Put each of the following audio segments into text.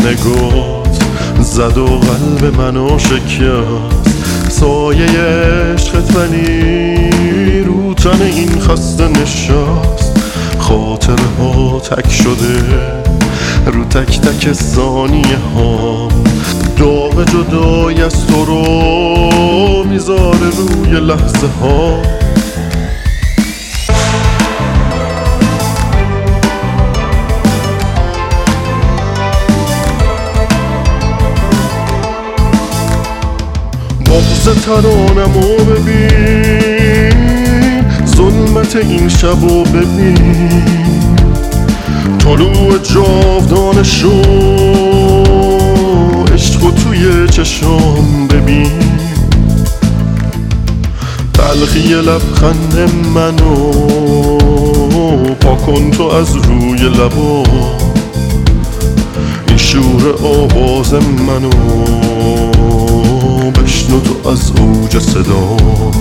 نگات زد و قلب منو شکست. سایه عشقت ولی رو تن این خسته نشست. خاطره ها تک شده رو تک تک ثانیه ها. داغ جدای از تو رو میذاره روی لحظه ها. بغض ترانمو ببین، ظلمت این شبو ببین، طلوع جاودانشو عشقو توی چشام ببین. تلخی لبخند منو پاک کن تو از روی لبا. این شور آواز منو بشنو تو از اوج صدا.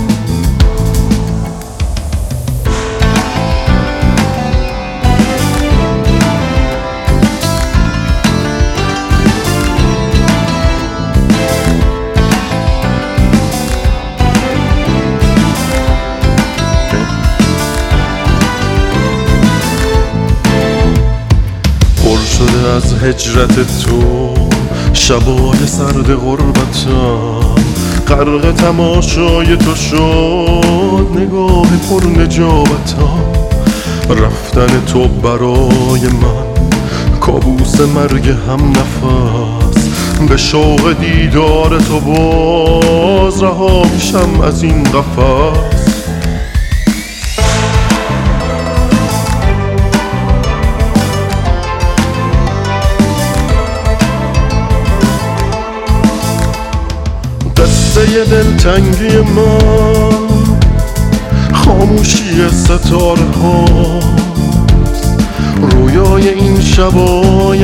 شده از هجرت تو شبای سرد غربتم. غرق تماشای تو شد نگاه پر نجابتم. رفتن تو برای من کابوس مرگ هم نفس. به شوق دیدار تو باز رها میشم از این قفس. قصه دلتنگی من خاموشی ستاره هاست. رویای این شبای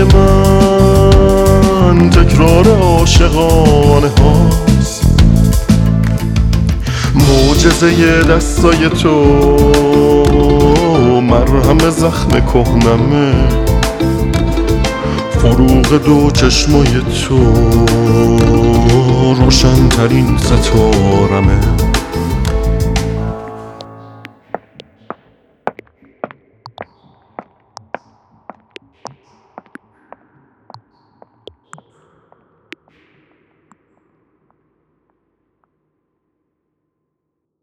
من تکرار عاشقانه هاست. معجزه دستای تو مرهم زخم کهنمه. فروغ دو چشمای تو روشن ترین ستارمه.